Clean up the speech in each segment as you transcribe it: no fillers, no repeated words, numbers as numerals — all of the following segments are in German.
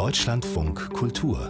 Deutschlandfunk Kultur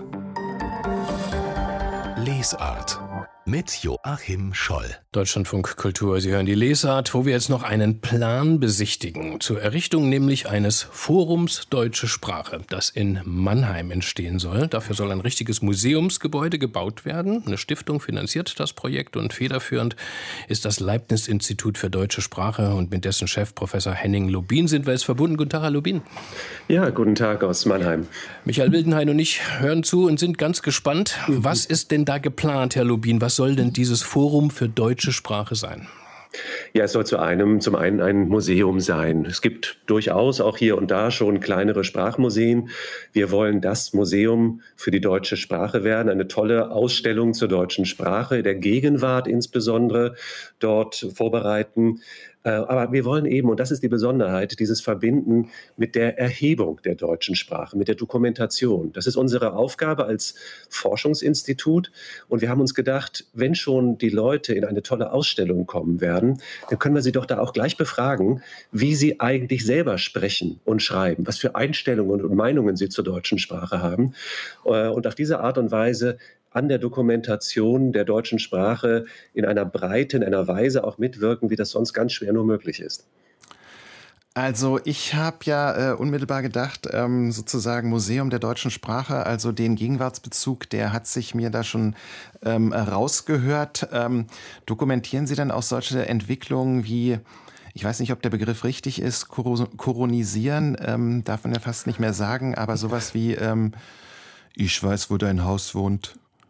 Lesart mit Joachim Scholl. Deutschlandfunk Kultur, Sie hören die Lesart, wo wir jetzt noch einen Plan besichtigen. Zur Errichtung nämlich eines Forums Deutsche Sprache, das in Mannheim entstehen soll. Dafür soll ein richtiges Museumsgebäude gebaut werden. Eine Stiftung finanziert das Projekt und federführend ist das Leibniz-Institut für Deutsche Sprache. Und mit dessen Chef, Professor Henning Lubin, sind wir jetzt verbunden. Guten Tag, Herr Lubin. Ja, guten Tag aus Mannheim. Michael Wildenhain und ich hören zu und sind ganz gespannt. Was ist denn da geplant, Herr Lubin? Was soll denn dieses Forum für deutsche Sprache sein? Ja, es soll zum einen ein Museum sein. Es gibt durchaus auch hier und da schon kleinere Sprachmuseen. Wir wollen das Museum für die deutsche Sprache werden, eine tolle Ausstellung zur deutschen Sprache, der Gegenwart insbesondere dort vorbereiten. Aber wir wollen eben, und das ist die Besonderheit, dieses Verbinden mit der Erhebung der deutschen Sprache, mit der Dokumentation. Das ist unsere Aufgabe als Forschungsinstitut. Und wir haben uns gedacht, wenn schon die Leute in eine tolle Ausstellung kommen werden, dann können wir sie doch da auch gleich befragen, wie sie eigentlich selber sprechen und schreiben, was für Einstellungen und Meinungen sie zur deutschen Sprache haben. Und auf diese Art und Weise an der Dokumentation der deutschen Sprache in einer Breite, in einer Weise auch mitwirken, wie das sonst ganz schwer nur möglich ist. Also ich habe ja unmittelbar gedacht, sozusagen Museum der deutschen Sprache, also den Gegenwartsbezug, der hat sich mir da schon rausgehört. Dokumentieren Sie dann auch solche Entwicklungen wie, ich weiß nicht, ob der Begriff richtig ist, koronisieren, darf man ja fast nicht mehr sagen, aber sowas wie, ich weiß, wo dein Haus wohnt.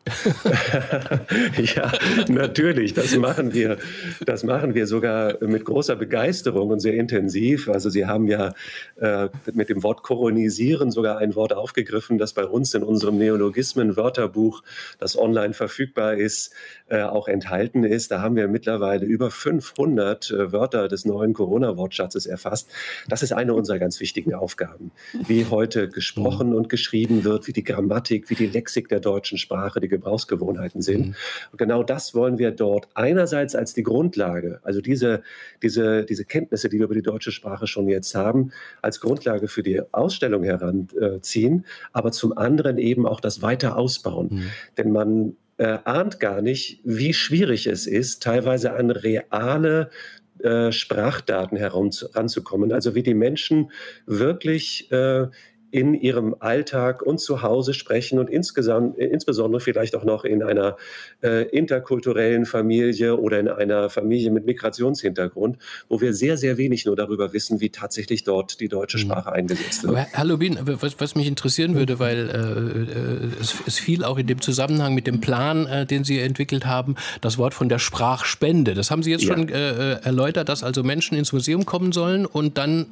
Ja, natürlich. Das machen wir sogar mit großer Begeisterung und sehr intensiv. Also Sie haben ja mit dem Wort kolonisieren sogar ein Wort aufgegriffen, das bei uns in unserem Neologismen-Wörterbuch, das online verfügbar ist, auch enthalten ist. Da haben wir mittlerweile über 500 Wörter des neuen Corona-Wortschatzes erfasst. Das ist eine unserer ganz wichtigen Aufgaben. Wie heute gesprochen und geschrieben wird, wie die Grammatik, wie die Lexik der deutschen Sprache, die Gebrauchsgewohnheiten sind. Und genau das wollen wir dort einerseits als die Grundlage, also diese Kenntnisse, die wir über die deutsche Sprache schon jetzt haben, als Grundlage für die Ausstellung heranziehen, aber zum anderen eben auch das weiter ausbauen. Denn man ahnt gar nicht, wie schwierig es ist, teilweise an reale Sprachdaten heranzukommen. Also wie die Menschen wirklich in ihrem Alltag und zu Hause sprechen und insbesondere vielleicht auch noch in einer interkulturellen Familie oder in einer Familie mit Migrationshintergrund, wo wir sehr, sehr wenig nur darüber wissen, wie tatsächlich dort die deutsche Sprache eingesetzt wird. Aber Herr Lubin, was mich interessieren würde, weil es fiel auch in dem Zusammenhang mit dem Plan, den Sie entwickelt haben, das Wort von der Sprachspende. Das haben Sie jetzt schon erläutert, dass also Menschen ins Museum kommen sollen und dann,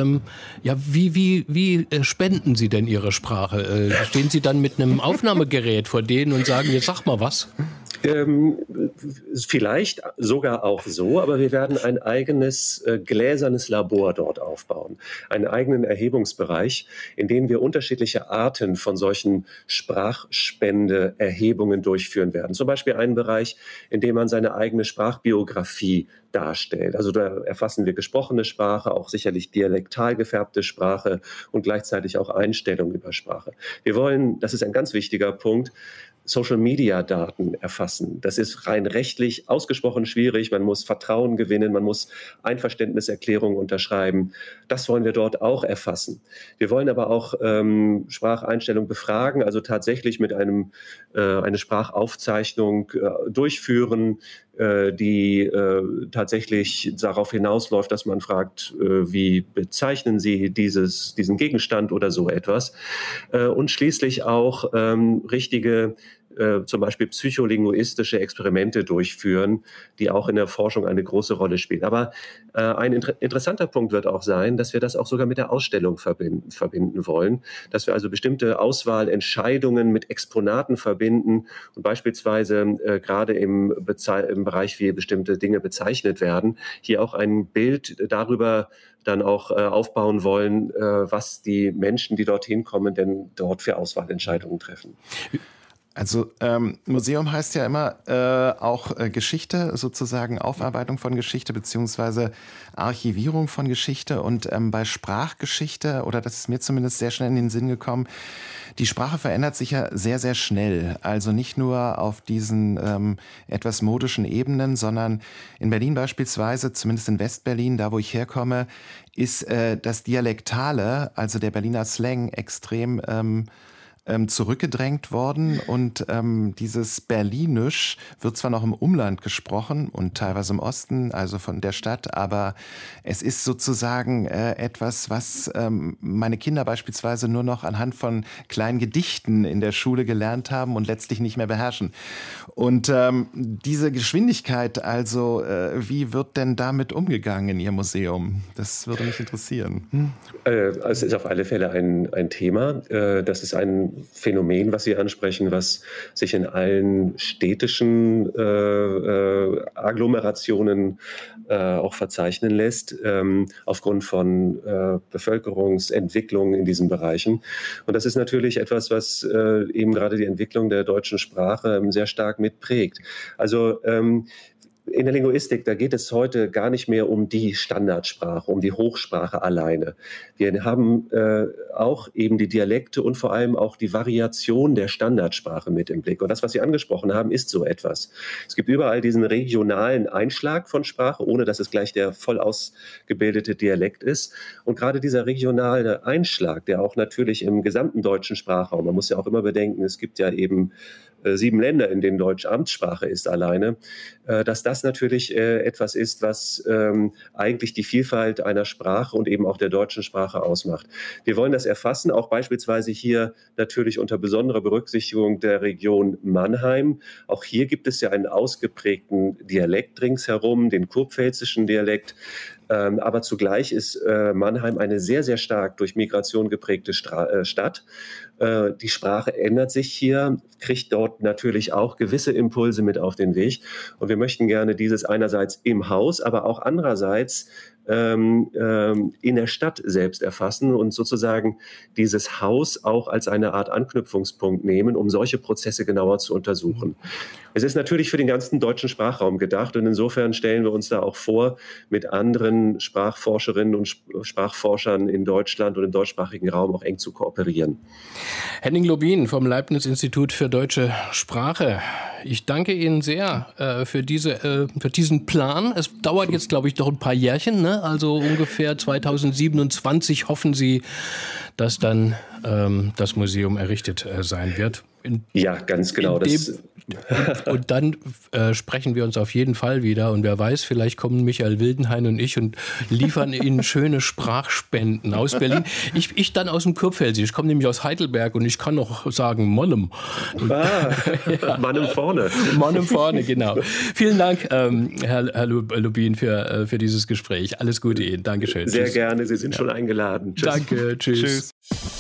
wie spenden Sie denn Ihre Sprache? Stehen Sie dann mit einem Aufnahmegerät vor denen und sagen, jetzt sag mal was? Vielleicht sogar auch so, aber wir werden ein eigenes gläsernes Labor dort aufbauen, einen eigenen Erhebungsbereich, in dem wir unterschiedliche Arten von solchen Sprachspende-Erhebungen durchführen werden. Zum Beispiel einen Bereich, in dem man seine eigene Sprachbiografie darstellt. Also da erfassen wir gesprochene Sprache, auch sicherlich dialektal gefärbte Sprache und gleichzeitig auch Einstellungen über Sprache. Wir wollen, das ist ein ganz wichtiger Punkt, Social-Media-Daten erfassen. Das ist rein rechtlich ausgesprochen schwierig. Man muss Vertrauen gewinnen, man muss Einverständniserklärungen unterschreiben. Das wollen wir dort auch erfassen. Wir wollen aber auch Spracheinstellungen befragen, also tatsächlich mit eine Sprachaufzeichnung durchführen, die tatsächlich darauf hinausläuft, dass man fragt, wie bezeichnen Sie diesen Gegenstand oder so etwas. Und schließlich auch richtige zum Beispiel psycholinguistische Experimente durchführen, die auch in der Forschung eine große Rolle spielen. Aber ein interessanter Punkt wird auch sein, dass wir das auch sogar mit der Ausstellung verbinden wollen, dass wir also bestimmte Auswahlentscheidungen mit Exponaten verbinden und beispielsweise gerade im Bereich, wie bestimmte Dinge bezeichnet werden, hier auch ein Bild darüber dann auch aufbauen wollen, was die Menschen, die dorthin kommen, denn dort für Auswahlentscheidungen treffen. Also Museum heißt ja immer auch Geschichte, sozusagen Aufarbeitung von Geschichte beziehungsweise Archivierung von Geschichte. Und bei Sprachgeschichte, oder das ist mir zumindest sehr schnell in den Sinn gekommen, die Sprache verändert sich ja sehr, sehr schnell. Also nicht nur auf diesen etwas modischen Ebenen, sondern in Berlin beispielsweise, zumindest in Westberlin, da wo ich herkomme, ist das Dialektale, also der Berliner Slang, extrem zurückgedrängt worden und dieses Berlinisch wird zwar noch im Umland gesprochen und teilweise im Osten, also von der Stadt, aber es ist sozusagen etwas, was meine Kinder beispielsweise nur noch anhand von kleinen Gedichten in der Schule gelernt haben und letztlich nicht mehr beherrschen. Und diese Geschwindigkeit, also wie wird denn damit umgegangen in Ihrem Museum? Das würde mich interessieren. Es ist auf alle Fälle ein Thema. Das ist ein Phänomen, was Sie ansprechen, was sich in allen städtischen Agglomerationen auch verzeichnen lässt, aufgrund von Bevölkerungsentwicklungen in diesen Bereichen. Und das ist natürlich etwas, was eben gerade die Entwicklung der deutschen Sprache sehr stark mitprägt. Also in der Linguistik, da geht es heute gar nicht mehr um die Standardsprache, um die Hochsprache alleine. Wir haben auch eben die Dialekte und vor allem auch die Variation der Standardsprache mit im Blick. Und das, was Sie angesprochen haben, ist so etwas. Es gibt überall diesen regionalen Einschlag von Sprache, ohne dass es gleich der voll ausgebildete Dialekt ist. Und gerade dieser regionale Einschlag, der auch natürlich im gesamten deutschen Sprachraum, man muss ja auch immer bedenken, es gibt ja eben 7 Länder, in denen Deutsch Amtssprache ist alleine, dass das natürlich etwas ist, was eigentlich die Vielfalt einer Sprache und eben auch der deutschen Sprache ausmacht. Wir wollen das erfassen, auch beispielsweise hier natürlich unter besonderer Berücksichtigung der Region Mannheim. Auch hier gibt es ja einen ausgeprägten Dialekt ringsherum, den kurpfälzischen Dialekt. Aber zugleich ist Mannheim eine sehr, sehr stark durch Migration geprägte Stadt. Die Sprache ändert sich hier, kriegt dort natürlich auch gewisse Impulse mit auf den Weg. Und wir möchten gerne dieses einerseits im Haus, aber auch andererseits in der Stadt selbst erfassen und sozusagen dieses Haus auch als eine Art Anknüpfungspunkt nehmen, um solche Prozesse genauer zu untersuchen. Es ist natürlich für den ganzen deutschen Sprachraum gedacht und insofern stellen wir uns da auch vor, mit anderen Sprachforscherinnen und Sprachforschern in Deutschland und im deutschsprachigen Raum auch eng zu kooperieren. Henning Lobin vom Leibniz-Institut für Deutsche Sprache. Ich danke Ihnen sehr für diesen Plan. Es dauert jetzt, glaube ich, noch ein paar Jährchen, ne? Also ungefähr 2027 hoffen Sie, dass dann das Museum errichtet sein wird. Ja, ganz genau. Und dann sprechen wir uns auf jeden Fall wieder. Und wer weiß, vielleicht kommen Michael Wildenhain und ich und liefern Ihnen schöne Sprachspenden aus Berlin. Ich dann aus dem Kurpfälzisch. Ich komme nämlich aus Heidelberg und ich kann noch sagen Monnem. Ja. Monnem vorne. Monnem vorne, genau. Vielen Dank, Herr Lobin, für dieses Gespräch. Alles Gute Ihnen. Dankeschön. Sehr gerne. Sie sind schon eingeladen. Tschüss. Danke. Tschüss.